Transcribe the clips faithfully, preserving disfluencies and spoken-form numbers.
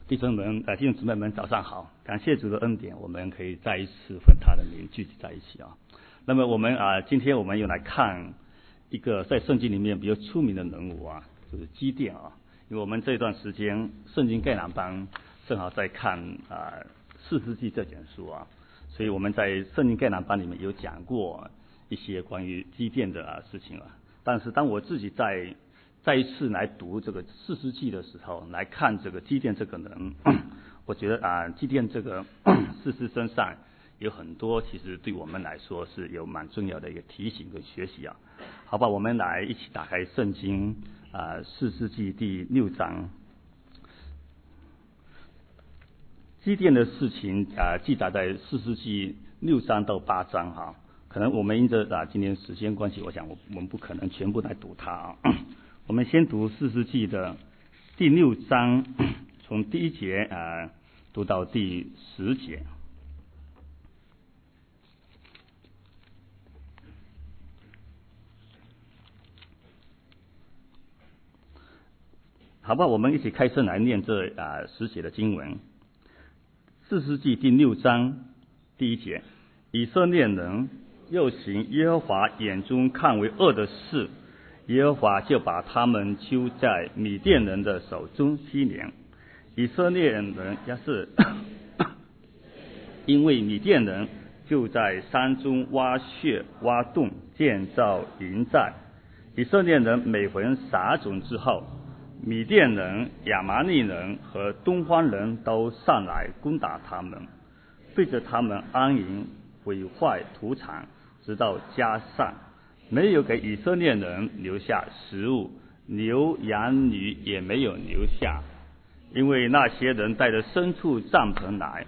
弟兄们、呃弟兄姊妹们，早上好！感谢主的恩典，我们可以再一次奉他的名聚集在一起啊。那么我们啊、呃，今天我们又来看一个在圣经里面比较出名的人物啊，就是基甸啊。因为我们这段时间圣经概览班正好在看啊士师记这卷书啊，所以我们在圣经概览班里面有讲过一些关于基甸的、啊、事情啊。但是当我自己在再一次来读这个士师记的时候，来看这个基甸这个人，我觉得啊，基甸这个士师身上有很多其实对我们来说是有蛮重要的一个提醒跟学习啊。好吧，我们来一起打开圣经啊，士师记第六章。基甸的事情啊，记载在士师记六章到八章哈、啊。可能我们因着啊今天时间关系，我想我我们不可能全部来读它啊。我们先读士师记的第六章，从第一节啊读到第十节。好吧，我们一起开声来念这啊十节的经文。士师记第六章第一节：以色列人又行耶和华眼中看为恶的事，耶和华就把他们交在米甸人的手中七年。以色列人也是因为米甸人就在山中挖穴挖洞，建造营寨。以色列人每逢撒种之后，米甸人、亚玛利人和东方人都上来攻打他们，对着他们安营，毁坏土产，直到加上，没有给以色列人留下食物，牛羊女也没有留下，因为那些人带着牲畜帐篷来。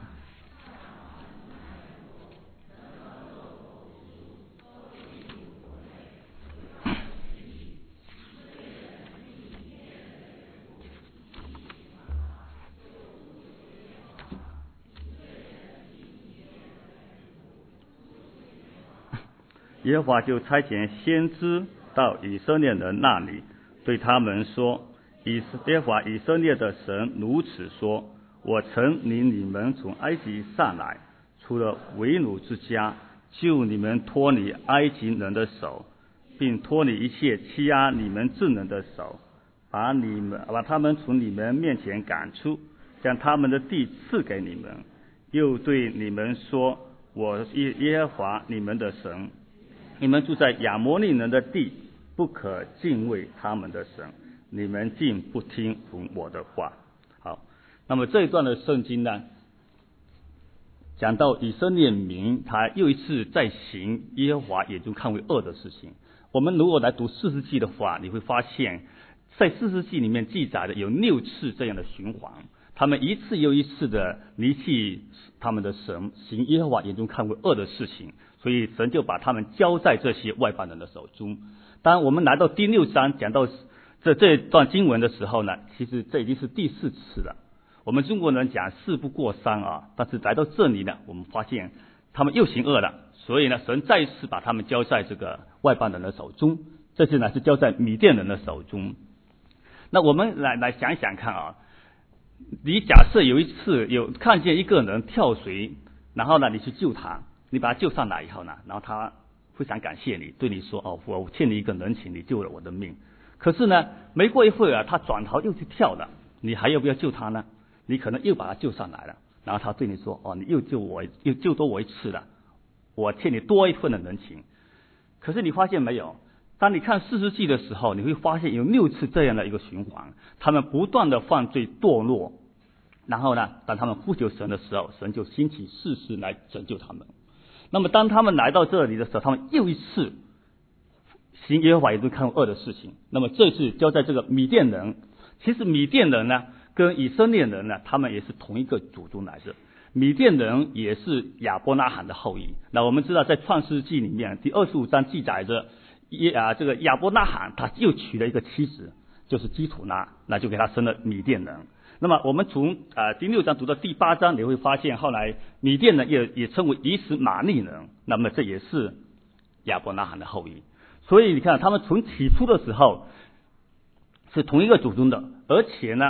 耶和华就差遣先知到以色列人那里，对他们说：以耶和华以色列的神如此说，我曾领你们从埃及上来，出了为奴之家，救你们脱离埃及人的手，并脱离一切欺压你们众人的手，把你们把他们从你们面前赶出，将他们的地赐给你们，又对你们说：我是耶和华你们的神，你们住在亚摩利人的地，不可敬畏他们的神，你们竟不听从我的话。好，那么这一段的圣经呢，讲到以色列民他又一次在行耶和华眼中看为恶的事情。我们如果来读士师记的话，你会发现在士师记里面记载的有六次这样的循环，他们一次又一次的离弃他们的神，行耶和华眼中看为恶的事情，所以神就把他们交在这些外邦人的手中。当然我们来到第六章讲到这这段经文的时候呢，其实这已经是第四次了。我们中国人讲事不过三啊，但是来到这里呢，我们发现他们又行恶了，所以呢神再一次把他们交在这个外邦人的手中，这次呢是交在米甸人的手中。那我们来来想一想看啊，你假设有一次有看见一个人跳水，然后呢你去救他，你把他救上来以后呢，然后他非常感谢你，对你说：哦，我欠你一个人情，你救了我的命。可是呢没过一会儿啊，他转头又去跳了，你还要不要救他呢？你可能又把他救上来了，然后他对你说：哦，你又救我，又救多我一次了，我欠你多一份的人情。可是你发现没有，当你看士师记的时候，你会发现有六次这样的一个循环，他们不断的犯罪堕落，然后呢当他们呼求神的时候，神就兴起士师来拯救他们。那么当他们来到这里的时候，他们又一次行耶和华眼中看为恶的事情。那么这次交在这个米甸人，其实米甸人呢跟以色列人呢，他们也是同一个祖宗来的。米甸人也是亚伯拉罕的后裔。那我们知道在创世纪里面第二十五章记载着啊，这个亚伯拉罕他又娶了一个妻子，就是基土拉，那就给他生了米甸人。那么我们从啊第六章读到第八章，你会发现后来米甸人也也称为以实玛利人，那么这也是亚伯拉罕的后裔。所以你看他们从起初的时候是同一个祖宗的，而且呢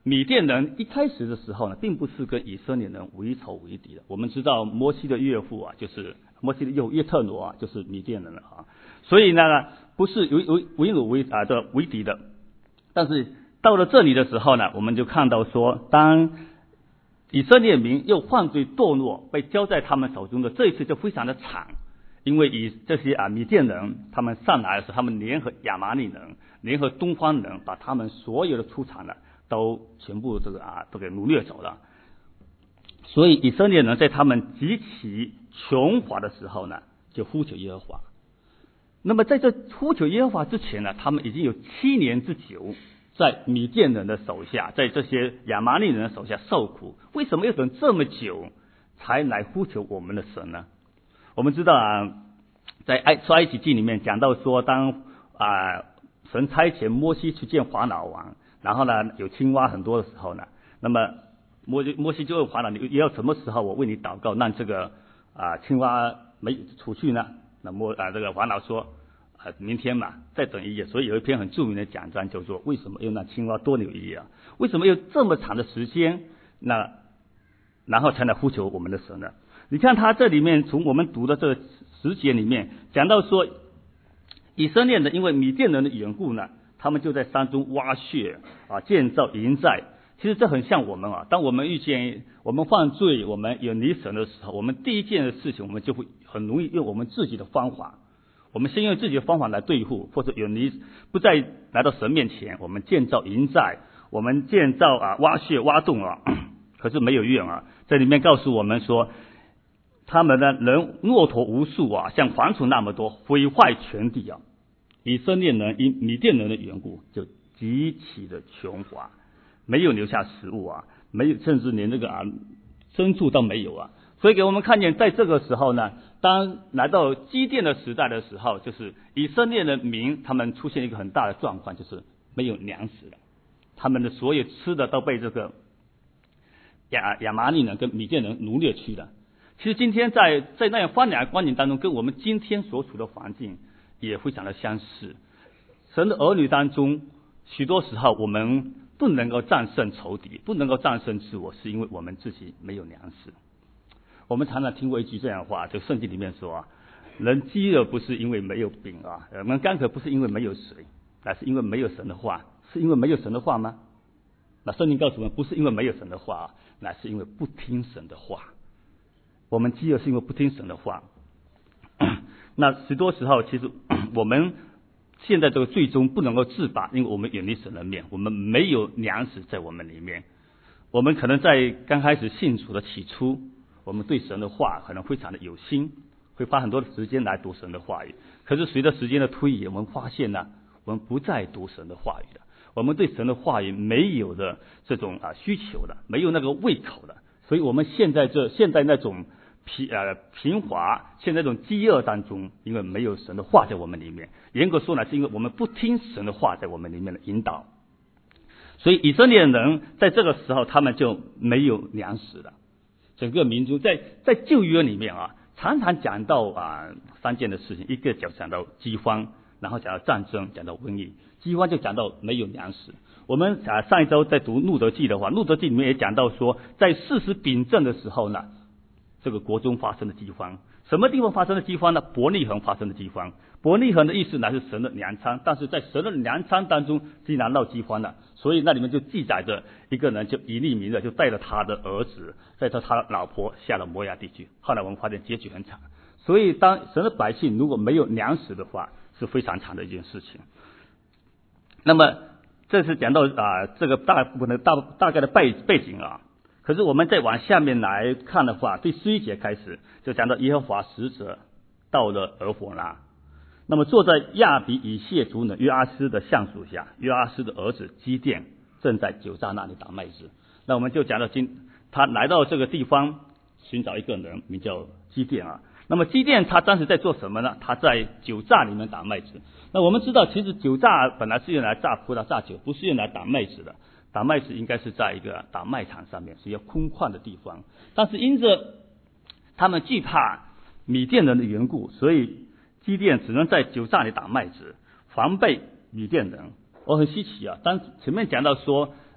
米甸人一开始的时候呢，并不是跟以色列人为仇为敌的。我们知道摩西的岳父啊，就是摩西的岳约特罗啊，就是米甸人了啊。所以呢，不是为为为鲁为啊的为敌的。但是到了这里的时候呢，我们就看到说，当以色列民又犯罪堕落，被交在他们手中的这一次就非常的惨，因为以这些啊米甸人他们上来的时候，他们联合亚玛力人，联合东方人，把他们所有的出产的都全部这个啊都给掳掠走了。所以以色列人在他们极其穷乏的时候呢，就呼求耶和华。那么在这呼求耶和华之前呢，他们已经有七年之久在米甸人的手下，在这些亚玛力人的手下受苦。为什么要等这么久才来呼求我们的神呢？我们知道啊，在埃出埃及记里面讲到说，当啊神差遣摩西去见法老王，然后呢有青蛙很多的时候呢，那么摩摩西就问法老，你要什么时候我为你祷告，让这个啊青蛙没出去呢？那摩啊这个法老说啊明天嘛，再等一夜。所以有一篇很著名的讲章叫做为什么要让青蛙多留一夜啊？为什么要这么长的时间？那然后才能呼求我们的神呢？你看他这里面从我们读的这个十节里面讲到说，以色列人因为米甸人的缘故呢，他们就在山中挖穴啊，建造营寨。其实这很像我们啊，当我们遇见我们犯罪，我们远离神的时候，我们第一件的事情，我们就会很容易用我们自己的方法，我们先用自己的方法来对付，或者远离，不再来到神面前。我们建造营寨，我们建造啊挖穴挖洞啊，可是没有用啊。这里面告诉我们说，他们的人骆驼无数啊，像蝗虫那么多，毁坏全地啊。以色列人因米甸人的缘故，就极其的穷乏，没有留下食物啊，没有，甚至连这个啊牲畜都没有啊。所以给我们看见，在这个时候呢，当来到基甸的时代的时候，就是以色列的民他们出现一个很大的状况，就是没有粮食了，他们的所有吃的都被这个亚亚玛力人跟米甸人掳掠去了。其实今天在在那样荒凉的光景当中，跟我们今天所处的环境也非常的相似。神的儿女当中，许多时候我们不能够战胜仇敌，不能够战胜自我，是因为我们自己没有粮食。我们常常听过一句这样的话，就圣经里面说啊，人饥饿不是因为没有饼啊，人们干渴不是因为没有水，乃是因为没有神的话。是因为没有神的话吗？那圣经告诉我们，不是因为没有神的话，乃是因为不听神的话。我们饥饿是因为不听神的话。那许多时候，其实我们现在这个最终不能够自拔，因为我们远离神的面，我们没有粮食在我们里面。我们可能在刚开始信主的起初，我们对神的话可能非常的有心，会花很多的时间来读神的话语。可是随着时间的推移，我们发现呢，我们不再读神的话语了。我们对神的话语没有的这种啊需求了，没有那个胃口了。所以我们现在这现在那种贫呃贫乏，现在这种饥饿当中，因为没有神的话在我们里面。严格说呢，是因为我们不听神的话在我们里面的引导。所以以色列人在这个时候，他们就没有粮食了。整个民族在在旧约里面啊，常常讲到啊三件的事情，一个就讲到饥荒，然后讲到战争，讲到瘟疫。饥荒就讲到没有粮食。我们啊上一周在读路德记的话，路德记里面也讲到说，在四十丙正的时候呢，这个国中发生了饥荒。什么地方发生了饥荒呢？伯利恒发生了饥荒。伯利恒的意思乃是神的粮仓，但是在神的粮仓当中竟然闹饥荒了。所以那里面就记载着一个人，就以利米勒就带着他的儿子，带着他的老婆下了摩亚地区。后来我们发现结局很惨。所以当神的百姓如果没有粮食的话，是非常惨的一件事情。那么这是讲到啊这个大部分的大大概的背背景啊。可是我们再往下面来看的话，第十一节开始就讲到耶和华使者到了俄弗拉，那么坐在亚比以谢族呢约阿斯的橡树下，约阿斯的儿子基甸正在酒榨那里打麦子。那我们就讲到今他来到这个地方寻找一个人，名叫基甸啊。那么基甸他当时在做什么呢？他在酒榨里面打麦子。那我们知道，其实酒榨本来是用来榨葡萄榨酒，不是用来打麦子的。打麦子应该是在一个打麦场上面，是一个空旷的地方。但是因着他们惧怕米甸人的缘故，所以基甸只能在酒榨里打麦子，防备米甸人。我很稀奇啊，当前面讲到说，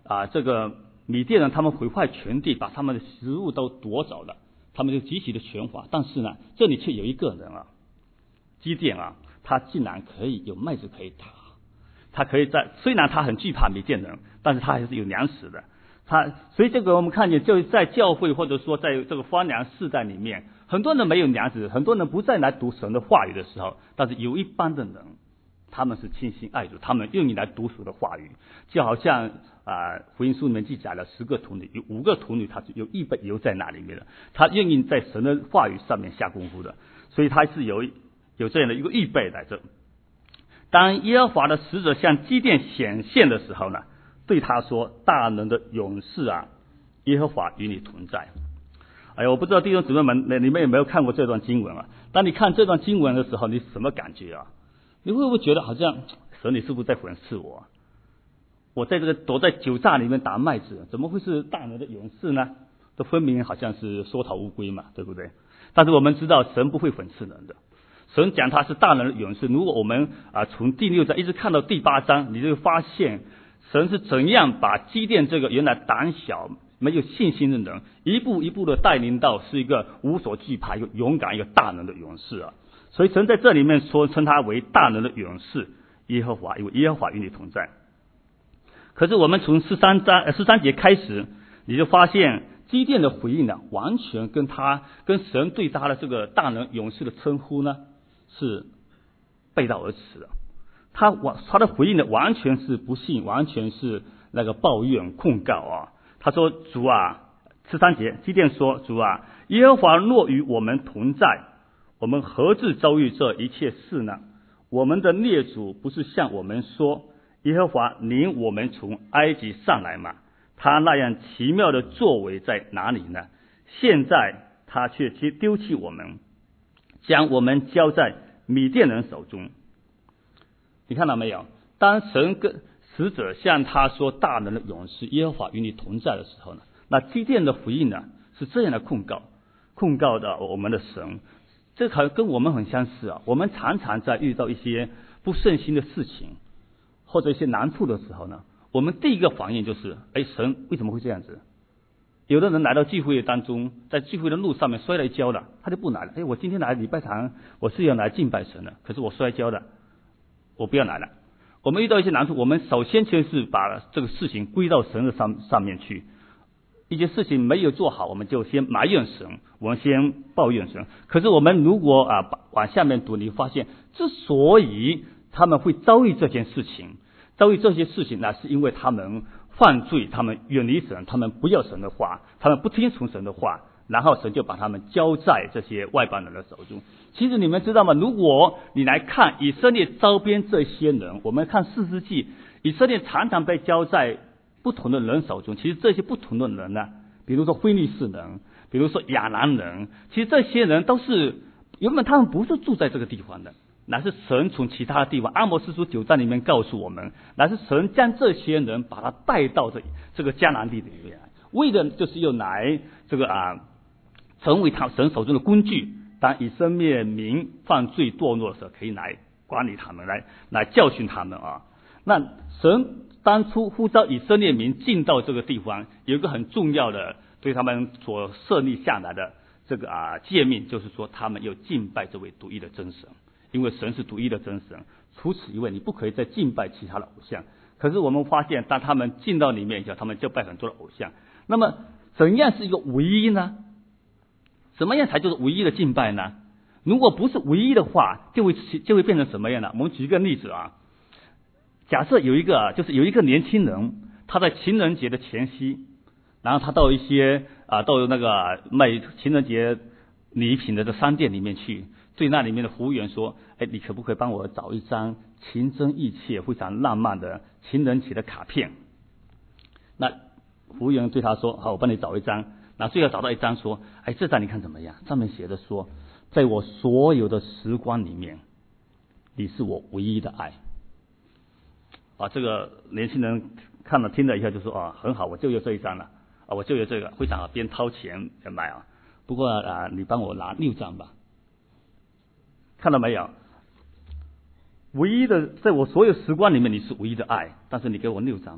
啊这个米甸人他们毁坏全地，把他们的食物都夺走了，他们就极其的穷乏。但是呢，这里却有一个人啊，基甸啊，他竟然可以有麦子可以打，他可以在虽然他很惧怕米甸人，但是他还是有粮食的。他所以这个我们看见，就是在教会或者说在这个荒凉世代里面，很多人没有粮食，很多人不再来读神的话语的时候，但是有一班的人，他们是倾心爱主，他们愿意来读神的话语，就好像啊、呃、福音书里面记载了十个童女，有五个童女她是有预备留在那里面的，她愿意在神的话语上面下功夫的，所以她是有有这样的一个预备来着。当耶和华的使者向基甸显现的时候呢，对他说：“大能的勇士啊，耶和华与你同在。”哎呀，我不知道弟兄姊妹们，你们有没有看过这段经文啊？当你看这段经文的时候，你什么感觉啊？你会不会觉得好像神，你是不是在讽刺我？我在这个躲在酒榨里面打麦子，怎么会是大能的勇士呢？这分明好像是缩头乌龟嘛，对不对？但是我们知道，神不会讽刺人的。神讲他是大能的勇士。如果我们啊从第六章一直看到第八章，你就会发现神是怎样把基甸这个原来胆小没有信心的人，一步一步的带领到是一个无所惧怕、一个勇敢、一个大能的勇士啊。所以神在这里面说称他为大能的勇士耶和华，因为耶和华与你同在。可是我们从十三章呃十三节开始，你就发现基甸的回应呢，完全跟他跟神对他的这个大能勇士的称呼呢是背道而驰的。他完他的回应呢，完全是不信，完全是那个抱怨控告啊。他说：“主啊，十三节，基甸说：主啊，耶和华若与我们同在，我们何至遭遇这一切事呢？我们的列祖不是向我们说，耶和华领我们从埃及上来吗？他那样奇妙的作为在哪里呢？现在他却丢弃我们，将我们交在米甸人手中。”你看到没有？当神跟使者向他说大能的勇士耶和华与你同在的时候呢，那基甸的回应呢是这样的控告，控告的我们的神。这好像跟我们很相似啊。我们常常在遇到一些不顺心的事情或者一些难处的时候呢，我们第一个反应就是：哎，神为什么会这样子？有的人来到聚会当中，在聚会的路上面摔了一跤了，他就不来了。哎，我今天来礼拜堂，我是要来敬拜神的，可是我摔跤了，我不要来了。我们遇到一些难处，我们首先就是把这个事情归到神的上上面去。一些事情没有做好，我们就先埋怨神，我们先抱怨神。可是我们如果啊往下面读，你发现之所以他们会遭遇这件事情，遭遇这些事情，那是因为他们犯罪，他们远离神，他们不要神的话，他们不听从神的话，然后神就把他们交在这些外邦人的手中。其实你们知道吗？如果你来看以色列周边这些人，我们看士师记，以色列常常被交在不同的人手中。其实这些不同的人呢，比如说非利士人，比如说亚兰人，其实这些人都是原本他们不是住在这个地方的，乃是神从其他的地方，阿摩司书九章里面告诉我们，乃是神将这些人把他带到这这个迦南地里面来，为的就是要来这个啊成为他神手中的工具。当以色列民犯罪堕落的时候，可以来管理他们，来来教训他们啊。那神当初呼召以色列民进到这个地方，有一个很重要的对他们所设立下来的这个啊诫命，就是说他们要敬拜这位独一的真神，因为神是独一的真神，除此以外你不可以再敬拜其他的偶像。可是我们发现，当他们进到里面以后，他们就拜很多的偶像。那么怎样是一个唯一呢？怎么样才就是唯一的敬拜呢？如果不是唯一的话，就会就会变成什么样呢？我们举一个例子啊，假设有一个就是有一个年轻人，他在情人节的前夕，然后他到一些啊到那个卖情人节礼品的这商店里面去，对那里面的服务员说：“哎，你可不可以帮我找一张情真意切、非常浪漫的情人节的卡片？”那服务员对他说：“好，我帮你找一张。”那最后找到一张说：“哎，这张你看怎么样？上面写的说，在我所有的时光里面，你是我唯一的爱。”啊，这个年轻人看了听了以后就说：“啊，很好，我就要这一张了啊，我就要这个，非常好，边掏钱买啊。不过啊，你帮我拿六张吧。”看到没有？唯一的，在我所有时光里面，你是唯一的爱，但是你给我六张吧。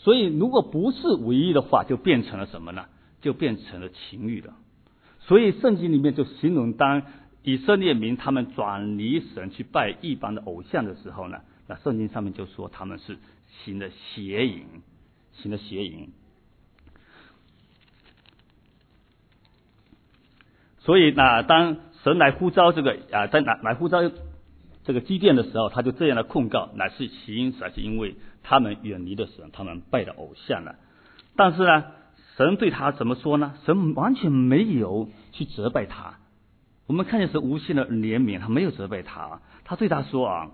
所以如果不是唯一的话，就变成了什么呢？就变成了情欲了。所以圣经里面就形容，当以色列民他们转离神去拜异邦的偶像的时候呢，那圣经上面就说他们是行了邪淫，行了邪淫。所以那当神来呼召这个啊，在来来呼召这个基甸的时候，他就这样的控告，乃是起因，乃是因为他们远离了神，他们拜了偶像了。但是呢，神对他怎么说呢？神完全没有去责备他。我们看见神无限的怜悯，他没有责备他，他对他说啊，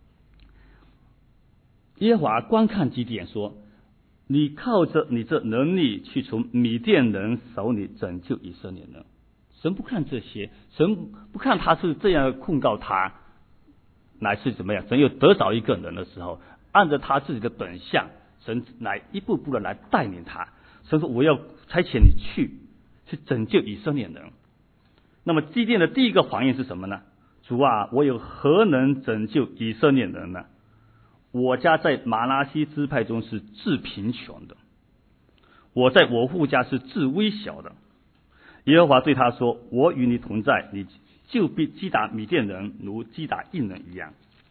耶和华观看基甸说，你靠着你这能力去从米甸人手里拯救以色列人。神不看这些，神不看他是这样控告他，乃是怎么样？神又得着一个人的时候，按照他自己的本相，神来一步步的来带领他。神说：“我要差遣你去，去拯救以色列人。”那么基甸的第一个反应是什么呢？主啊，我有何能拯救以色列人呢？我家在马拿西支派中是至贫穷的，我在我父家是至微小的。耶和华对他说：“我与你同在，你就必击打米甸人，如击打印人一样。”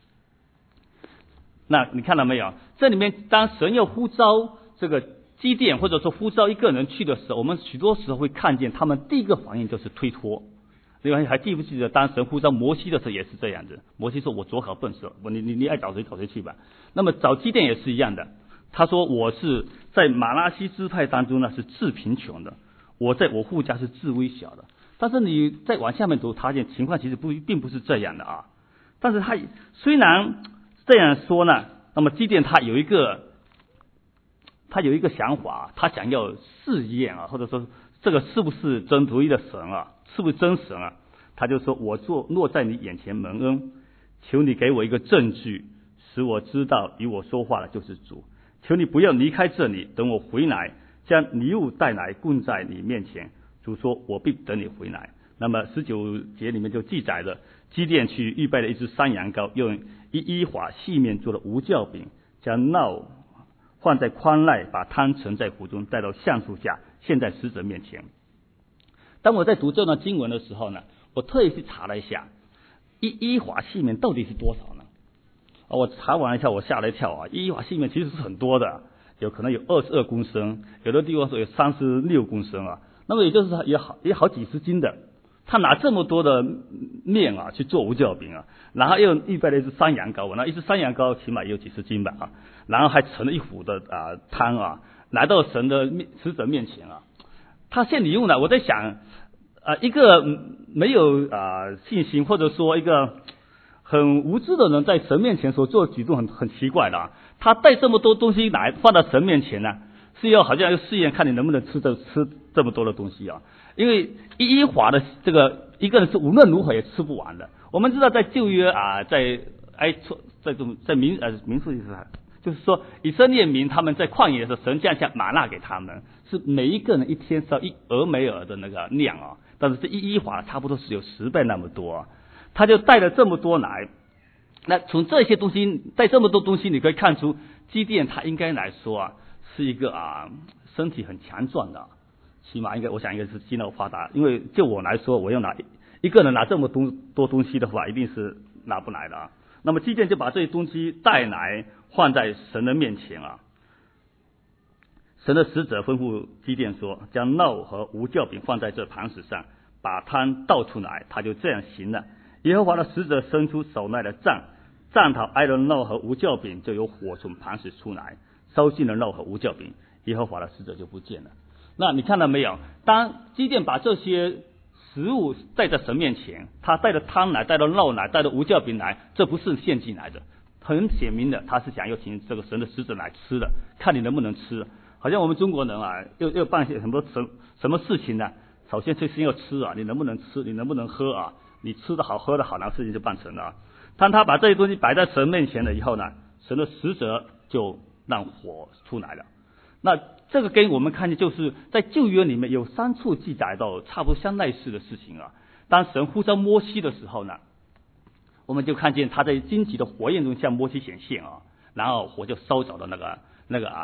那你看到没有？这里面当神要呼召这个基甸，或者说呼召一个人去的时候，我们许多时候会看见他们第一个反应就是推脱。另外还记不记得当神呼召摩西的时候也是这样子？摩西说：“我左考笨手，我你你你爱找谁找谁去吧。”那么找基甸也是一样的，他说：“我是在马拉西支派当中呢是至贫穷的，我在我父家是至微小的。”但是你再往下面读，发现情况其实不并不是这样的啊。但是他虽然这样说呢，那么基甸他有一个他有一个想法，他想要试验啊，或者说这个是不是真独一的神啊，是不是真神啊？他就说：“我坐落在你眼前蒙恩，求你给我一个证据，使我知道与我说话的就是主。求你不要离开这里，等我回来，将礼物带来供在你面前。”主说：“我必等你回来。”那么十九节里面就记载了基甸去预备了一只山羊羔，用一依法细面做了无酵饼，将烙放在筐内，把汤盛在壶中，带到橡树下，献在使者面前。当我在读这段经文的时候呢，我特意去查了一下，一依法细面到底是多少呢？我查完一下，我吓了一跳啊！一依法细面其实是很多的，有可能有二十二公升，有的地方说有三十六公升啊。那么也就是有好也好几十斤的，他拿这么多的面啊去做无酵饼啊，然后又预备了一只山羊羔，那一只山羊羔起码也有几十斤吧啊，然后还盛了一壶的啊汤啊，来到神的面使者面前啊，他献礼物呢，我在想啊，一个没有啊信心或者说一个很无知的人在神面前所做的举动很很奇怪的啊，他带这么多东西来放到神面前呢，是要好像要试验看你能不能吃这吃这么多的东西啊，因为一依法的这个一个人是无论如何也吃不完的。我们知道在旧约啊，在埃错在这种在民呃民数记上，就是说以色列民他们在旷野的时候，神降下玛纳给他们，是每一个人一天烧一俄梅尔的那个量啊，但是这一依法差不多是有十倍那么多啊，他就带了这么多来。那从这些东西带这么多东西，你可以看出基甸他应该来说啊，是一个啊身体很强壮的，起码应该我想应该是肌肉发达。因为就我来说，我要拿一个人拿这么多多东西的话，一定是拿不来的啊。那么基甸就把这些东西带来，放在神的面前啊。神的使者吩咐基甸说：“将烙和无酵饼放在这磐石上，把汤倒出来。”他就这样行了。耶和华的使者伸出手来的杖，杖头挨了烙和无酵饼，就有火从磐石出来，烧尽了烙和无酵饼。耶和华的使者就不见了。那你看到没有？当基甸把这些食物带在神面前，他带着汤来，带着肉来，带着无酵饼来，这不是献祭来的，很显明的，他是想要请这个神的使者来吃的，看你能不能吃。好像我们中国人啊，又又办些什么什什么事情呢？首先是先要吃啊，你能不能吃，你能不能喝啊？你吃的好，喝的好，然后事情就办成了。当他把这些东西摆在神面前了以后呢，神的使者就让火出来了。那这个跟我们看见就是在旧约里面有三处记载到差不多相类似的事情啊。当神呼召摩西的时候呢，我们就看见他在荆棘的火焰中向摩西显现啊，然后火就烧着了那个那个啊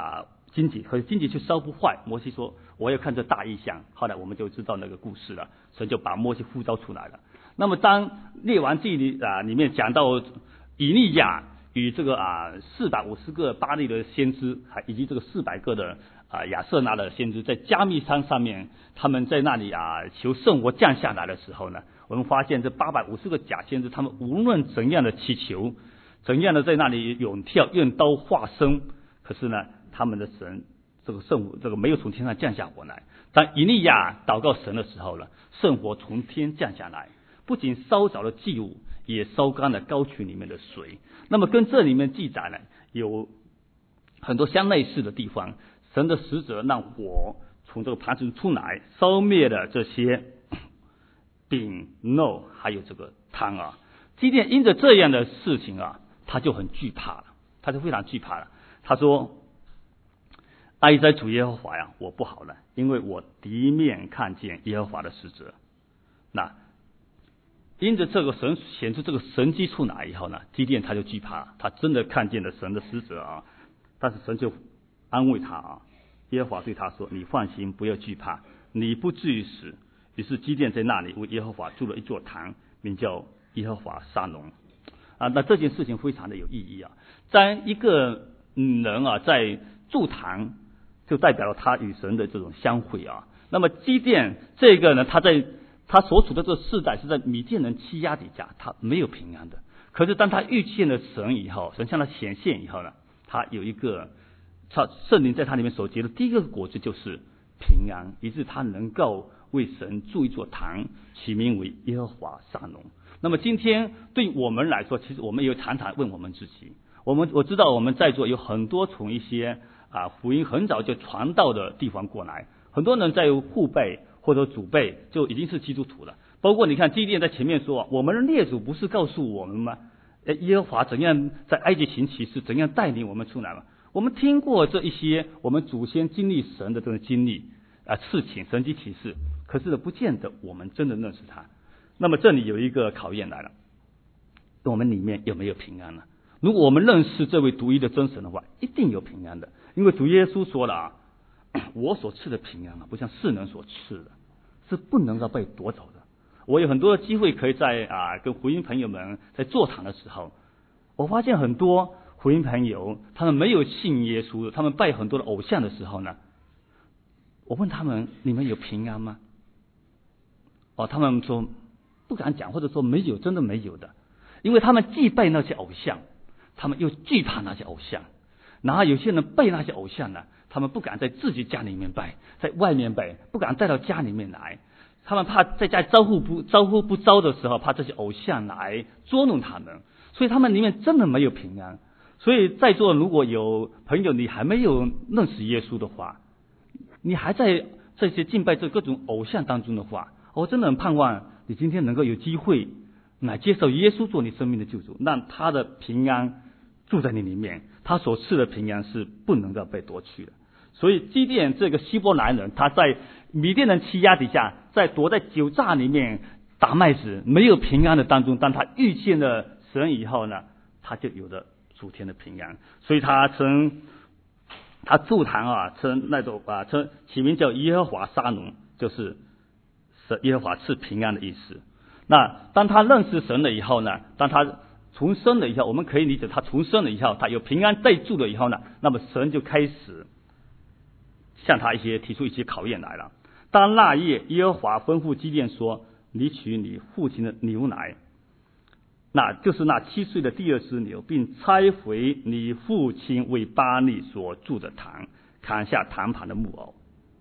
荆棘，可是荆棘却烧不坏。摩西说我要看这大异象，后来我们就知道那个故事了，神就把摩西呼召出来了。那么当列王记里啊里面讲到以利亚与这个啊四百五十个巴力的先知，还以及这个四百个的啊亚瑟拿的先知，在加密山上面，他们在那里啊求圣火降下来的时候呢，我们发现这八百五十个假先知，他们无论怎样的祈求，怎样的在那里勇跳，用刀化生，可是呢，他们的神这个圣火这个没有从天上降下火来。当以利亚祷告神的时候呢，圣火从天降下来，不仅烧着了祭物，也烧干了沟渠里面的水。那么跟这里面记载呢，有很多相类似的地方。神的使者让火从这个盘子出来，烧灭了这些饼、肉还有这个汤啊。基甸因着这样的事情啊，他就很惧怕了，他就非常惧怕了。他说：哀哉主耶和华呀，我不好了，因为我敌面看见耶和华的使者。那因着这个神显出这个神迹出来以后呢，基甸他就惧怕，他真的看见了神的使者啊。但是神就安慰他啊，耶和华对他说：你放心，不要惧怕，你不至于死。于是基甸在那里为耶和华筑了一座坛，名叫耶和华沙龙啊。那这件事情非常的有意义啊。在一个人啊在筑坛，就代表了他与神的这种相会啊。那么基甸这个呢，他在他所处的这个世代是在米甸人欺压底下，他没有平安的。可是当他遇见了神以后，神向他显现以后呢，他有一个他圣灵在他里面所结的第一个果子就是平安，以致他能够为神筑一座坛，起名为耶和华沙龙。那么今天对我们来说，其实我们也常常问我们自己，我们我知道我们在座有很多从一些啊福音很早就传到的地方过来，很多人在父辈或者祖辈就已经是基督徒了。包括你看基甸在前面说，我们的列祖不是告诉我们吗？耶和华怎样在埃及行奇事，怎样带领我们出来吗？我们听过这一些我们祖先经历神的这种经历啊事情神迹奇事，可是不见得我们真的认识他。那么这里有一个考验来了，我们里面有没有平安呢？如果我们认识这位独一的真神的话，一定有平安的。因为主耶稣说了啊，我所赐的平安啊，不像世人所赐的，是不能够被夺走的。我有很多的机会可以在啊跟福音朋友们在座谈的时候，我发现很多福音朋友他们没有信耶稣，他们拜很多的偶像的时候呢，我问他们：你们有平安吗？哦，他们说不敢讲，或者说没有，真的没有的，因为他们既拜那些偶像，他们又惧怕那些偶像。然后有些人拜那些偶像呢，他们不敢在自己家里面拜，在外面拜，不敢带到家里面来。他们怕在家招呼不招呼不招的时候，怕这些偶像来捉弄他们，所以他们里面真的没有平安。所以在座如果有朋友你还没有认识耶稣的话，你还在这些敬拜这各种偶像当中的话，我真的很盼望你今天能够有机会来接受耶稣做你生命的救主，让他的平安住在你里面，他所赐的平安是不能够被夺去的。所以基甸这个希伯来人，他在米甸人欺压底下，在躲在酒榨里面打麦子，没有平安的当中，当他遇见了神以后呢，他就有了主天的平安。所以他称他筑坛啊，称那种啊称起名叫耶和华沙龙，就是耶和华赐平安的意思。那当他认识神了以后呢，当他重生了以后，我们可以理解他重生了以后，他有平安在住了以后呢，那么神就开始向他一些提出一些考验来了。当那夜，耶和华吩咐基甸说：你取你父亲的牛来，那就是那七岁的第二只牛，并拆毁你父亲为巴力所筑的坛，砍下坛旁的木偶。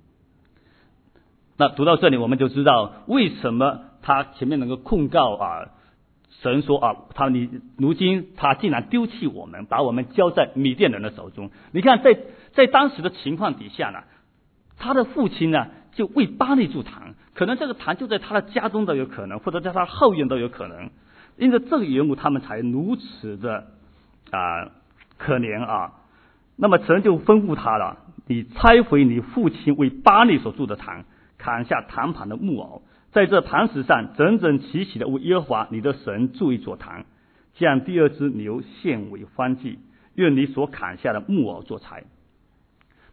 那读到这里，我们就知道为什么他前面能够控告啊神说啊，他你如今他竟然丢弃我们，把我们交在米甸人的手中。你看在在当时的情况底下呢，他的父亲呢就为巴力筑坛，可能这个坛就在他的家中都有可能，或者在他后院都有可能。因着这个缘故，他们才如此的啊可怜啊。那么神就吩咐他了：你拆毁你父亲为巴力所筑的坛，砍下坛旁的木偶，在这磐石上整整齐齐的为耶和华你的神筑一座坛，将第二只牛献为燔祭，用你所砍下的木偶做柴。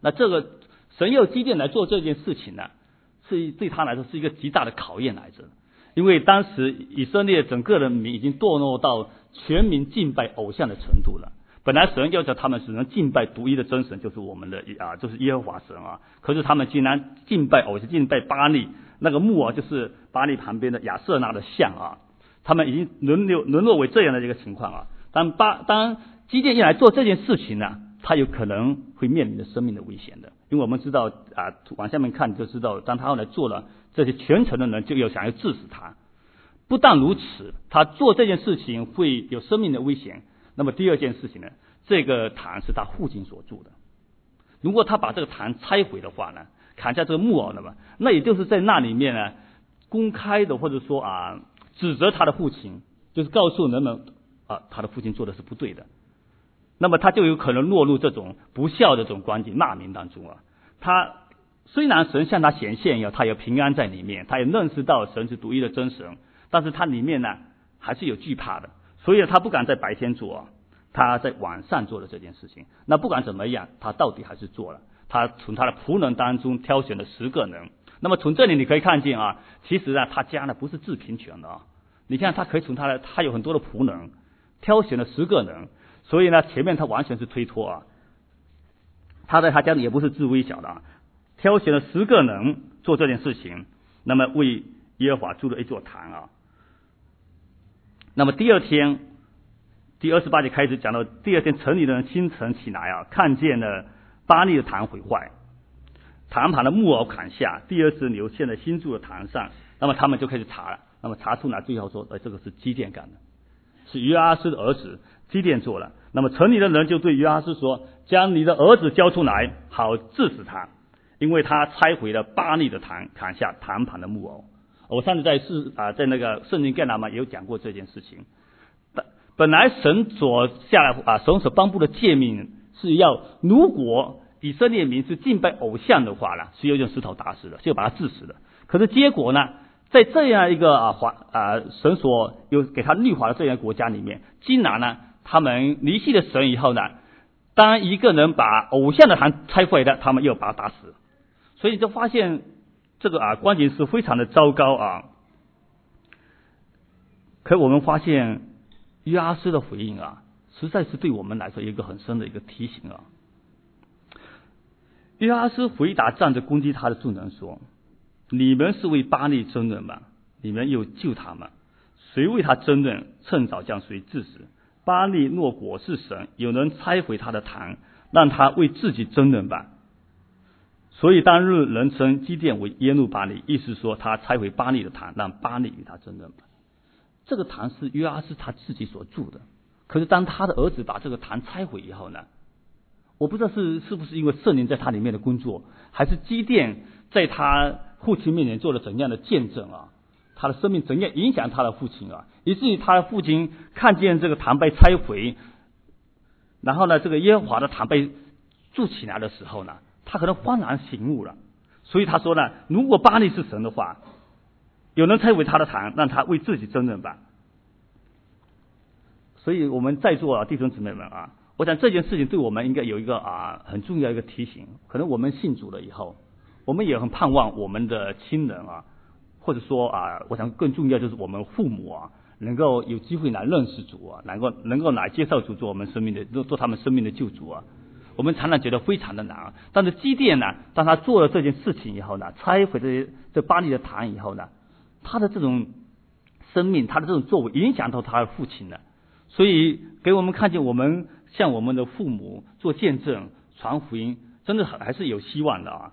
那这个神要基甸来做这件事情呢，是对他来说是一个极大的考验来着。因为当时以色列整个的民已经堕落到全民敬拜偶像的程度了。本来神要求他们只能敬拜独一的真神，就是我们的啊，就是耶和华神啊。可是他们竟然敬拜偶像，敬拜巴力，那个木偶就是巴力旁边的亚瑟拿的像啊。他们已经沦落沦落为这样的一个情况啊。当巴当基甸一来做这件事情呢，他有可能会面临着生命的危险的。因为我们知道啊，往下面看就知道，当他后来做了这些全城的人就要想要致死他。不但如此，他做这件事情会有生命的危险。那么第二件事情呢，这个坛是他父亲所住的。如果他把这个坛拆毁的话呢，砍下这个木偶的嘛，那也就是在那里面呢，公开的或者说啊，指责他的父亲，就是告诉人们啊，他的父亲做的是不对的。那么他就有可能落入这种不孝的这种光景骂名当中啊。他虽然神向他显现以后，他有平安在里面，他也认识到神是独一的真神，但是他里面呢还是有惧怕的，所以他不敢在白天做啊，他在晚上做了这件事情。那不管怎么样，他到底还是做了。他从他的仆人当中挑选了十个人。那么从这里你可以看见啊，其实啊他家呢不是自贫穷的啊。你看他可以从他的他有很多的仆人，挑选了十个人。所以呢，前面他完全是推脱啊，他在他家里也不是自微小的啊，挑选了十个人做这件事情，那么为耶和华筑了一座坛啊。那么第二天，第二十八节开始讲到，第二天城里的人清晨起来啊，看见了巴力的坛毁坏，坛旁的木偶砍下，第二次流现在新筑的坛上，那么他们就开始查了，那么查出来，最后说，呃，这个是基甸干的，是约阿施的儿子基甸做了。那么城里的人就对约阿施说，将你的儿子交出来，好治死他，因为他拆毁了巴力的坛，砍下坛旁的木偶。我上次在是啊，在那个圣经概览嘛也有讲过这件事情。本来神所下来啊，神所颁布的诫命是要，如果以色列民是敬拜偶像的话呢，是要用石头打死的，是要把他治死的。可是结果呢，在这样一个啊华啊神所有给他律法的这样一个国家里面，竟然呢，他们离弃了神以后呢，当一个人把偶像的坛拆毁的，他们又把他打死。所以就发现这个啊光景是非常的糟糕啊。可我们发现约阿施的回应啊，实在是对我们来说有一个很深的一个提醒啊。约阿施回答站着攻击他的众人说，你们是为巴力争论吗？你们又救他吗？谁为他争论，趁早将谁治死。巴力若果是神，有人拆毁他的坛，让他为自己争论吧。所以当日人称基甸为耶路巴力，意思说他拆毁巴力的坛，让巴力与他争论吧。这个坛是约阿施他自己所筑的，可是当他的儿子把这个坛拆毁以后呢，我不知道是是不是因为圣灵在他里面的工作，还是基甸在他父亲面前做了怎样的见证啊，他的生命怎样影响他的父亲啊，以至于他的父亲看见这个坛被拆毁，然后呢这个耶和华的坛被筑起来的时候呢，他可能幡然醒悟了。所以他说呢，如果巴力是神的话，有人拆毁他的坛，让他为自己争论吧。所以我们在座啊弟兄姊妹们啊，我想这件事情对我们应该有一个啊很重要一个提醒。可能我们信主了以后，我们也很盼望我们的亲人啊，或者说啊，我想更重要就是我们父母啊，能够有机会来认识主啊，能够能够来接受主做我们生命的做做他们生命的救主啊。我们常常觉得非常的难，但是基甸呢，当他做了这件事情以后呢，拆毁这这巴力的坛以后呢，他的这种生命，他的这种作为影响到他的父亲了。所以给我们看见，我们向我们的父母做见证传福音，真的还是有希望的啊。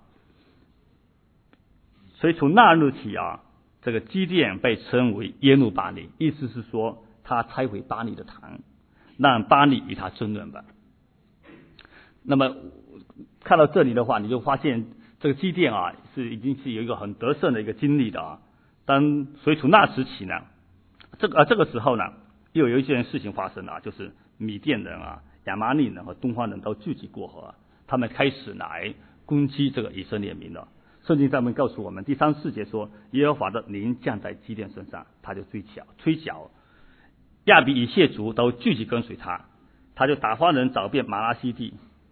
所以从那日起啊，这个基甸被称为耶路巴力，意思是说他拆毁巴力的坛，让巴力与他争论吧。那么看到这里的话，你就发现这个基甸啊，是已经是有一个很得胜的一个经历的啊。当所以从那时起呢，这个、啊、这个时候呢，又有一件事情发生了，就是米甸人啊、亚玛力人和东方人都聚集过后啊，他们开始来攻击这个以色列民了。圣经上面告诉我们，第三四节说，耶和华的灵降在基甸身上，他就吹角，吹角，亚比以谢族都聚集跟随他，他就打发人找遍马拉西地，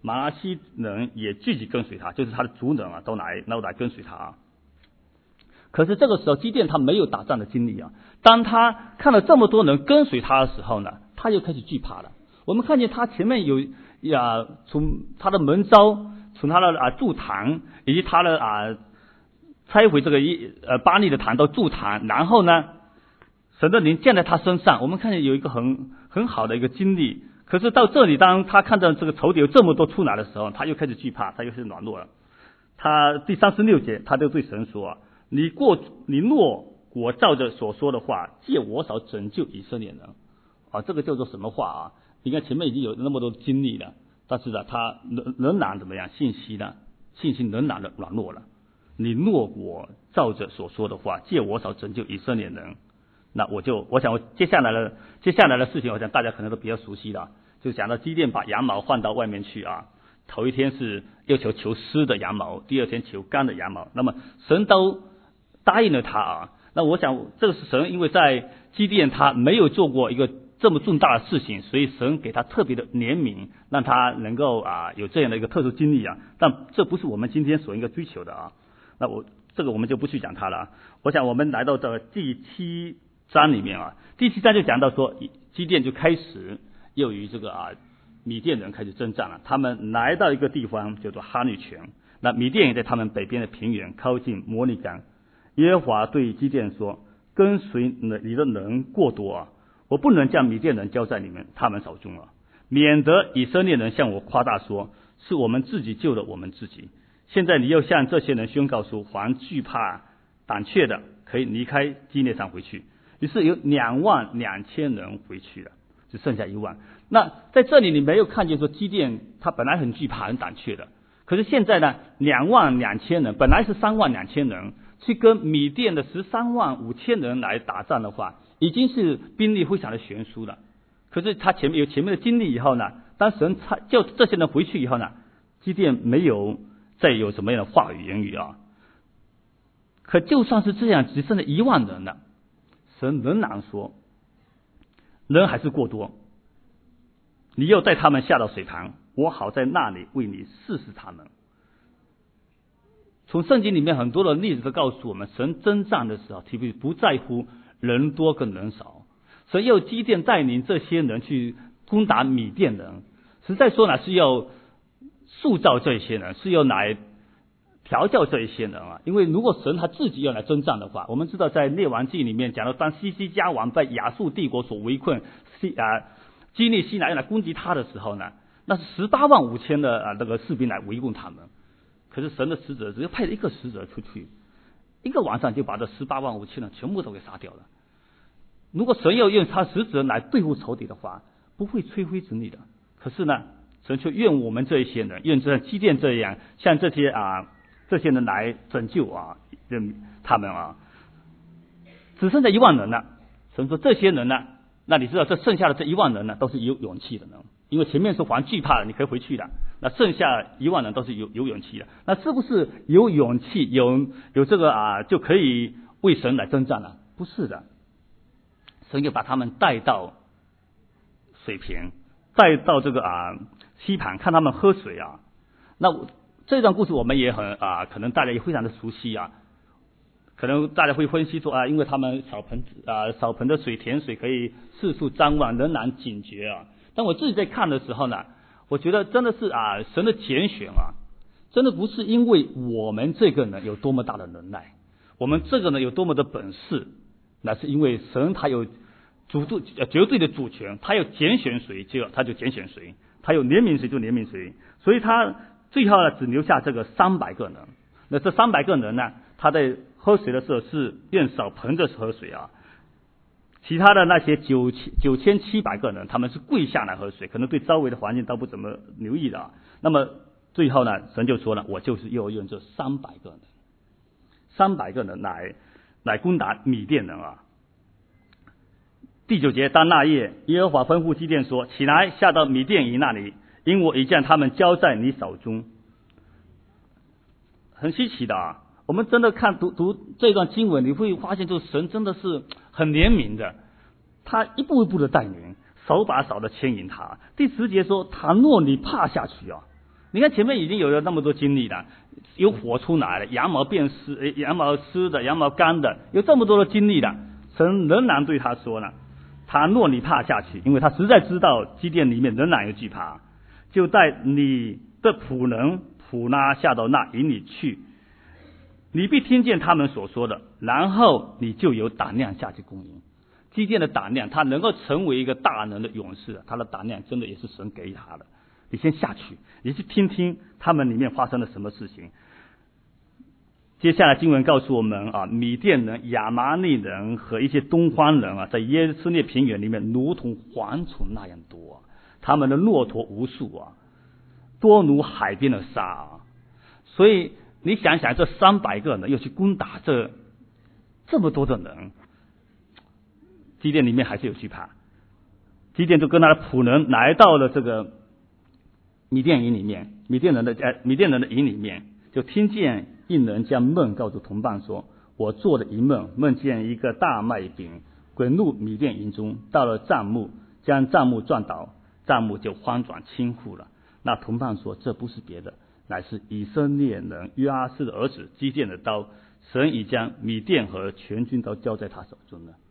马拉西人也聚集跟随他，就是他的族人啊，都来都来跟随他啊。可是这个时候，基甸他没有打仗的经历啊。当他看了这么多人跟随他的时候呢，他又开始惧怕了。我们看见他前面有呀，从他的门招，从他的啊筑坛，以及他的啊拆毁这个一呃巴力的坛到筑坛，然后呢，神的灵降在他身上。我们看见有一个很很好的一个经历。可是到这里，当他看到这个仇敌有这么多出来的时候，他又开始惧怕，他又开始软弱了。他第三十六节，他就对神说：“你过你若我照着所说的话，借我手拯救以色列人。”啊，这个叫做什么话啊？你看前面已经有那么多经历了，但是呢，他仍仍然怎么样？信息呢？信心仍然的软弱了。你若我照着所说的话，借我手拯救以色列人，那我就我想我接下来的接下来的事情，我想大家可能都比较熟悉了。就讲到基甸把羊毛换到外面去啊，头一天是要求求湿的羊毛，第二天求干的羊毛，那么神都答应了他啊。那我想这个是神因为在基甸他没有做过一个这么重大的事情，所以神给他特别的怜悯，让他能够啊有这样的一个特殊经历啊。但这不是我们今天所应该追求的啊。那我这个我们就不去讲它了。我想我们来到这个第七章里面啊，第七章就讲到说基甸就开始又与这个啊米甸人开始征战了。他们来到一个地方叫做哈律泉，那米甸也在他们北边的平原靠近摩利干。耶和华对基甸说：“跟随你的人过多啊，我不能将米甸人交在你们他们手中啊，免得以色列人向我夸大说，是我们自己救了我们自己。现在你又向这些人宣告说，凡惧怕胆怯的可以离开基列上回去。”于是有两万两千人回去了，只剩下一万。那在这里你没有看见说基甸他本来很惧怕很胆怯的，可是现在呢，两万两千人本来是三万两千人去跟米甸的十三万五千人来打仗的话，已经是兵力非常的悬殊了。可是他前面有前面的经历以后呢，当神叫这些人回去以后呢，基甸没有再有什么样的话语言语啊。可就算是这样，只剩下一万人了，神仍然说人还是过多，你又带他们下到水旁，我好在那里为你试试他们。从圣经里面很多的例子都告诉我们，神征战的时候其实不在乎人多跟人少。神要基甸带领这些人去攻打米甸人，实在说呢是要塑造这些人，是要来调教这一些人啊。因为如果神他自己要来征战的话，我们知道在列王记里面讲到，当西西家王被亚述帝国所围困，西啊基利西拿要来攻击他的时候呢，那是十八万五千的啊那个士兵来围攻他们。可是神的使者只有派了一个使者出去，一个晚上就把这十八万五千人全部都给杀掉了。如果神要用他使者来对付仇敌的话，不会摧毁子女的。可是呢，神却愿我们这一些人，愿这基甸这样，像这些啊这些人来拯救啊他们啊，只剩下一万人了。神说这些人呢，那你知道这剩下的这一万人呢，都是有勇气的人，因为前面是还惧怕的，你可以回去的。那剩下一万人都是有有勇气的，那是不是有勇气有有这个啊就可以为神来征战了？不是的，神就把他们带到水平，带到这个啊溪旁，看他们喝水啊。那这段故事我们也很啊，可能大家也非常的熟悉啊。可能大家会分析说啊，因为他们少盆啊少盆的水甜水可以四处张望，仍然警觉啊。但我自己在看的时候呢，我觉得真的是啊，神的拣选啊，真的不是因为我们这个人有多么大的能耐，我们这个人有多么的本事，那是因为神他有主度绝对的主权，他要拣选谁就他就拣选谁，他有怜悯谁就怜悯谁，所以他最后呢只留下这个三百个人。那这三百个人呢，他在喝水的时候是用手盆着喝水啊。其他的那些九千九千七百个人，他们是跪下来喝水，可能对周围的环境都不怎么留意的啊。那么最后呢，神就说了，我就是要用这三百个人，三百个人来来攻打米甸人啊。第九节，当那夜，耶和华吩咐基甸说：“起来，下到米甸营那里，因我已将他们交在你手中。”很稀奇的啊。我们真的看读读这段经文，你会发现，就是神真的是很怜悯的，他一步一步的带领，手把手的牵引他。第十节说：“倘若你怕下去啊， 你看前面已经有了那么多经历了，有火出来了，羊毛变湿，羊毛湿的，羊毛干的，有这么多的经历了，神仍然对他说了，他若你怕下去，因为他实在知道基甸里面仍然有惧怕，就带你的仆人普拉下到那营里去，你必听见他们所说的，然后你就有胆量下去攻营。基甸的胆量，他能够成为一个大能的勇士，他的胆量真的也是神给他的。你先下去，你去听听他们里面发生了什么事情。接下来经文告诉我们啊，米甸人、亚玛力人和一些东方人啊，在耶斯列平原里面如同蝗虫那样多、啊，他们的骆驼无数啊，多如海边的沙啊。所以你想想，这三百个人又去攻打这这么多的人，基甸里面还是有惧怕。基甸就跟他的仆人来到了这个米甸营里面，米甸人的呃米甸人的营里面，就听见一人将梦告诉同伴说：“我做了一梦，梦见一个大麦饼滚入米甸营中，到了帐幕，将帐幕撞倒，帐幕就翻转倾覆了。”那同伴说：“这不是别的，乃是以色列人约阿斯的儿子基甸的刀，神已将米甸和全军都交在他手中了。”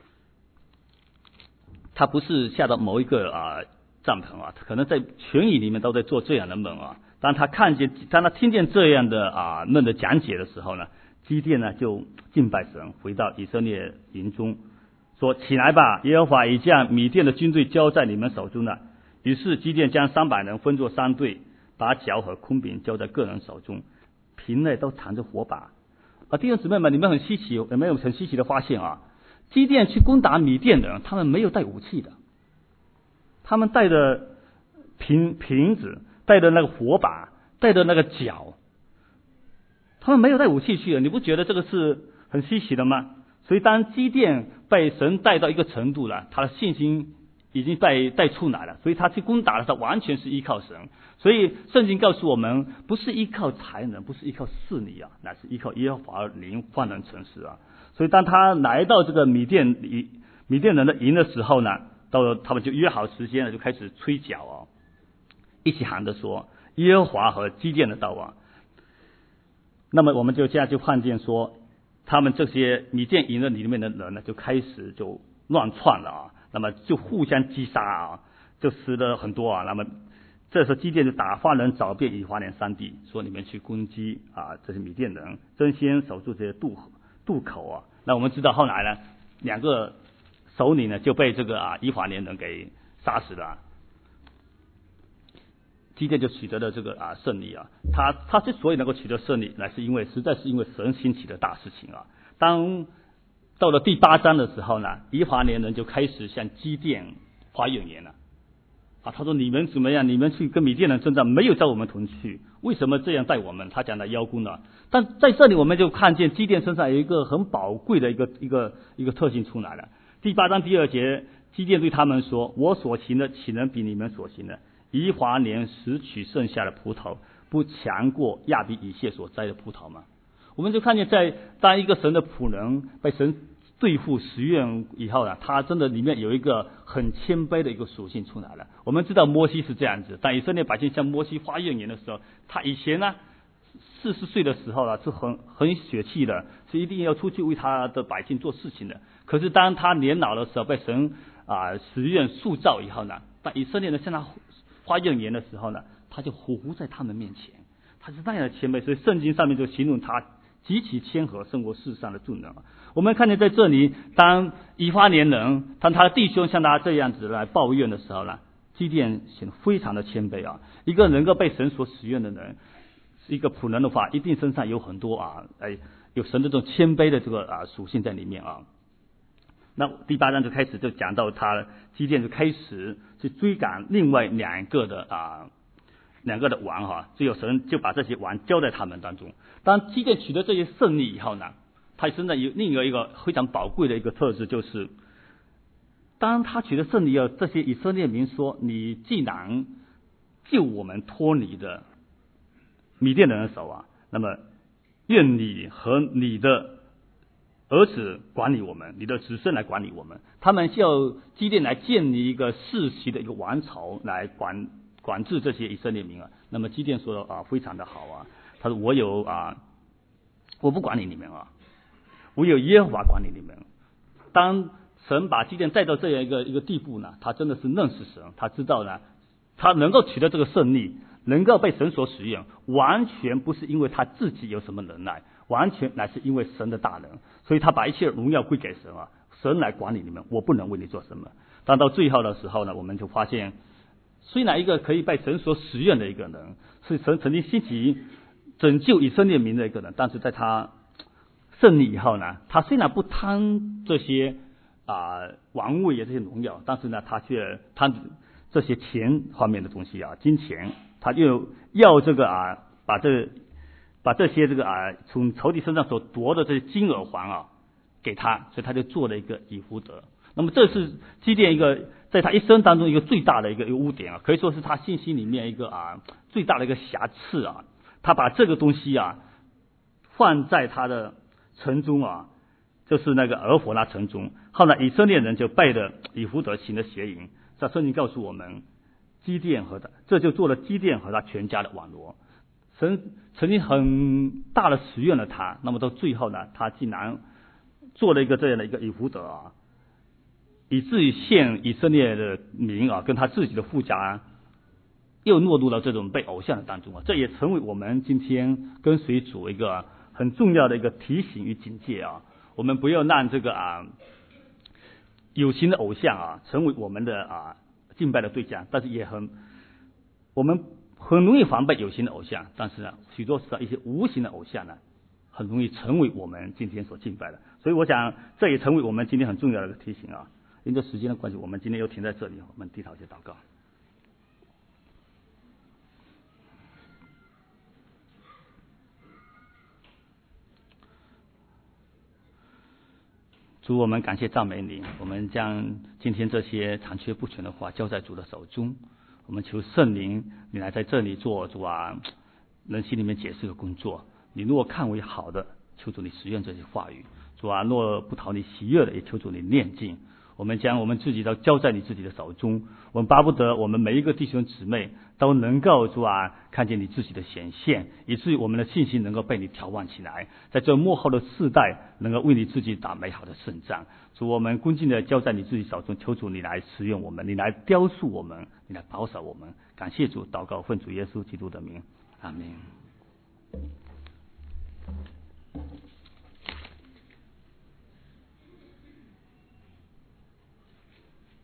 他不是下到某一个啊帐篷啊，可能在全营里面都在做这样的梦啊。当他看见，当他听见这样的啊梦的讲解的时候呢，基甸呢就敬拜神，回到以色列营中，说：“起来吧，耶和华已将米甸的军队交在你们手中了。”于是基甸将三百人分作三队，把脚和空饼交在个人手中，瓶内都藏着火把。啊，弟兄姊妹们，你们很稀奇，有没有很稀奇的发现啊？基甸去攻打米甸人，他们没有带武器的，他们带着瓶瓶子，带着那个火把，带着那个脚，他们没有带武器去的。你不觉得这个是很稀奇的吗？所以当基甸被神带到一个程度了，他的信心已经带带出来了，所以他去攻打的时候完全是依靠神。所以圣经告诉我们，不是依靠才能，不是依靠势力啊，乃是依靠耶和华的灵方能成事啊。所以当他来到这个米甸米甸人的营的时候呢，到了他们就约好时间了，就开始吹角啊，一起喊着说：“耶和华和基甸的刀啊！”那么我们就现在就看见说，他们这些米甸营的里面的人呢，就开始就乱窜了啊，那么就互相击杀啊，就死了很多啊。那么这时候基甸就打发人找遍以法莲山地，说：“你们去攻击啊这些米甸人，争先守住这些渡河。”渡口啊，那我们知道后来呢，两个首领呢就被这个啊以法莲人给杀死了。基甸就取得了这个啊胜利啊，他他之所以能够取得胜利，乃是因为实在是因为神兴起的大事情啊。当到了第八章的时候呢，以法莲人就开始向基甸发怨言了。啊，他说：“你们怎么样？你们去跟米甸人征战，没有叫我们同去，为什么这样待我们？”他讲的邀功了。但在这里我们就看见基甸身上有一个很宝贵的一个一个一个特性出来了。第八章第二节，基甸对他们说：“我所行的岂能比你们所行的？以法莲拾取剩下的葡萄，不强过亚比以谢所摘的葡萄吗？”我们就看见，在当一个神的仆人被神对付实验以后呢，他真的里面有一个很谦卑的一个属性出来了。我们知道摩西是这样子，当以色列百姓向摩西发怨言的时候，他以前呢四十岁的时候呢是很很血气的，是一定要出去为他的百姓做事情的。可是当他年老的时候，被神啊实验塑造以后呢，当以色列人向他发怨言的时候呢，他就匍在他们面前，他是那样的谦卑。所以圣经上面就形容他极其谦和，胜过世上的众人。我们看见在这里，当以法莲人，当他的弟兄向他这样子来抱怨的时候呢，基甸显得非常的谦卑啊。一个能够被神所使用的人，是一个仆人的话，一定身上有很多啊，哎，有神的这种谦卑的这个啊属性在里面啊。那第八章就开始就讲到他基甸就开始去追赶另外两个的啊两个的王哈，只有神就把这些王交在他们当中。当基甸取得这些胜利以后呢，他身上有另外一个非常宝贵的一个特质，就是当他取得胜利后，这些以色列民说：“你既然救我们脱离的米甸人的手啊，那么愿你和你的儿子管理我们，你的子孙来管理我们。”他们需要基甸来建立一个世袭的一个王朝来管管制这些以色列民啊。那么基甸说的啊非常的好啊，他说我有啊，我不管你你们啊，我有耶和华管理你们。当神把基甸带到这样一个一个地步呢，他真的是认识神，他知道呢，他能够取得这个胜利，能够被神所使用，完全不是因为他自己有什么能耐，完全乃是因为神的大能，所以他把一切荣耀归给神啊，神来管理你们，我不能为你做什么。但到最后的时候呢，我们就发现，虽然一个可以被神所使用的一个人，是神曾经兴起拯救以色列民的一个人，但是在他胜利以后呢，他虽然不贪这些啊、呃、王位啊这些荣耀，但是呢，他却贪这些钱方面的东西啊，金钱，他就要这个啊，把这把这些这个啊从仇敌身上所夺的这些金耳环啊给他，所以他就做了一个以弗得。那么这是基甸一个在他一生当中一个最大的一个一个污点啊，可以说是他信心里面一个啊最大的一个瑕疵啊。他把这个东西啊放在他的城中啊，就是那个俄弗拉城中。后来以色列人就拜了以弗得行的邪淫。在圣经告诉我们，基甸和他这就做了基甸和他全家的网罗。神曾经很大的使用了他，那么到最后呢，他竟然做了一个这样的一个以弗得啊，以至于陷以色列的民啊，跟他自己的富家又落入了这种被偶像的当中啊。这也成为我们今天跟随主一个很重要的一个提醒与警戒啊。我们不要让这个啊有形的偶像啊成为我们的啊敬拜的对象，但是也很我们很容易防备有形的偶像，但是呢，许多时候一些无形的偶像呢，很容易成为我们今天所敬拜的。所以我想，这也成为我们今天很重要的一个提醒啊。因着时间的关系，我们今天又停在这里，我们低头去祷告。主，我们感谢赞美你，我们将今天这些残缺不全的话交在主的手中。我们求圣灵，你来在这里做主啊人心里面解释的工作。你若看为好的，求主你使用这些话语。主啊，若不讨你喜悦的，也求主你念尽。我们将我们自己都交在你自己的手中，我们巴不得我们每一个弟兄姊妹都能够主啊看见你自己的显现，以至于我们的信心能够被你调望起来，在这末后的世代能够为你自己打美好的胜仗。主，我们恭敬的交在你自己手中，求主你来使用我们，你来雕塑我们，你来保守我们。感谢主，祷告奉主耶稣基督的名，阿们。